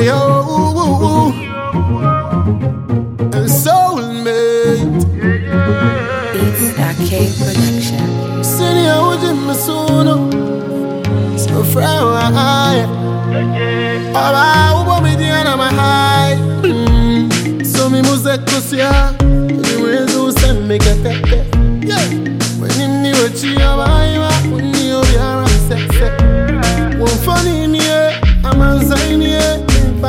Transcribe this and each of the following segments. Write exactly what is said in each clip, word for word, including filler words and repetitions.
yo, and soulmate. Beats Arcade Production. City, I was in my sono. So far, I am with the end of my high. So, me music to see ya. You will do some make a tete. Yeah, when you knew what you are, when you are sex. One funny in here, I'm a zany here.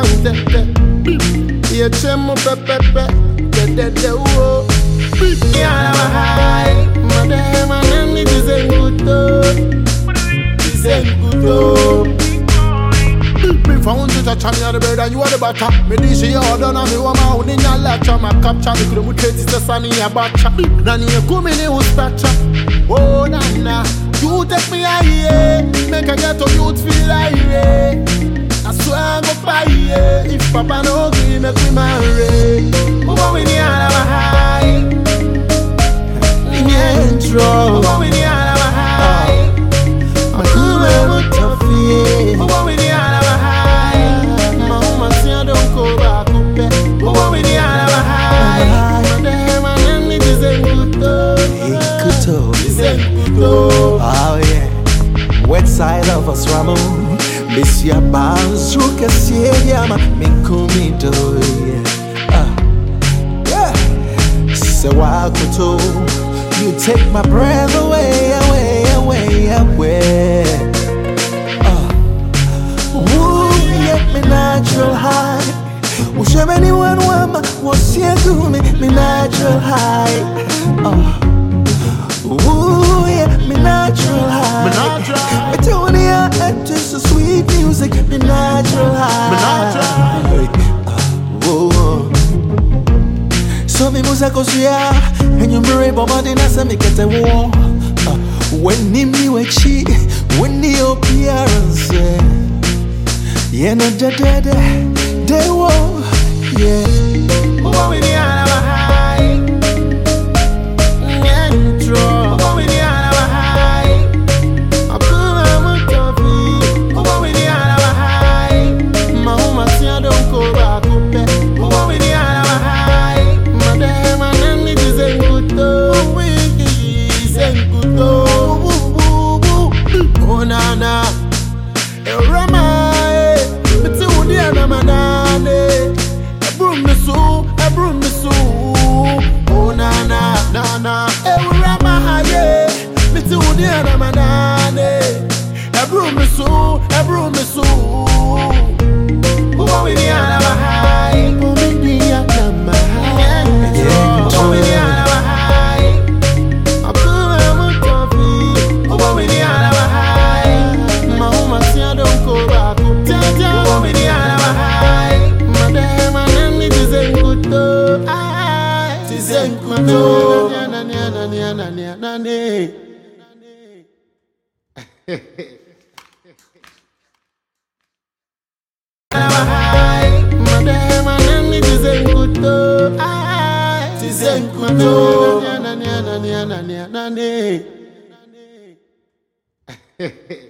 Yeah, chemo pepepe, the dead the wo. Yeah, I'm high. Madam, and it is a good dog. It's a good dog. Me found you to channel the bird and you are the batter. Me dish you order and me want my own in your latcha. My capture the crew with traces the sun in your batcha. Nani you come in your stature. Oh nana, you take me high, make a get to youth feel like I swear I go buy it. If Papa no give me we marry. Who want me the hand of a high? In your intro. Who want me the hand of a high? My cool man tough yeah. Who want me the hand of a high? My woman say I don't go back up. Who want me the hand of a high? My damn and it is a good dog. It's a good dog. Oh yeah. West side of us Ramon. Miss ya bounce, you can see ya, ma me kumi do yeah. Yeah. So I could too. You take my breath away, away, away, away. Uh. Ooh, yeah, me natural high. Wish have anyone want my what's here to me, me natural high. Uh. Ooh, yeah, me natural high. Me natural high. Me tell you, it's just a sweet music. Me natural high. Me natural high. Uh, whoa. So me music goes yeah, and you marry Baba Dina say me get a war. Uh, when him you a cheat, when the appearance, yeah, yeah, no da da da, they war, yeah. Who want me the hand of a high? Intro. Who want me the hand of a high? I cool and toughy. Who want me the hand of a high? My woman say I don't go back up. Who want me the hand of a high? My damn and it is a good dog. It's a good dog. Oh na na, Rama, it's a woody and a manane. A broom me so, a broom me so. Oh na na na na, eh Rama, yeah. It's a woody and a manane. A broom me so, a broom me so. Who want me the hand of a high? Who want me the hand of a high? Who want me the hand of a high? I cool and toughy. Who want me the hand of a high? My woman say I don't go back up. Who want me the hand of a high? My damn and it is a good dog. It is a good dog. My damn and it is a good dog. It is a good dog.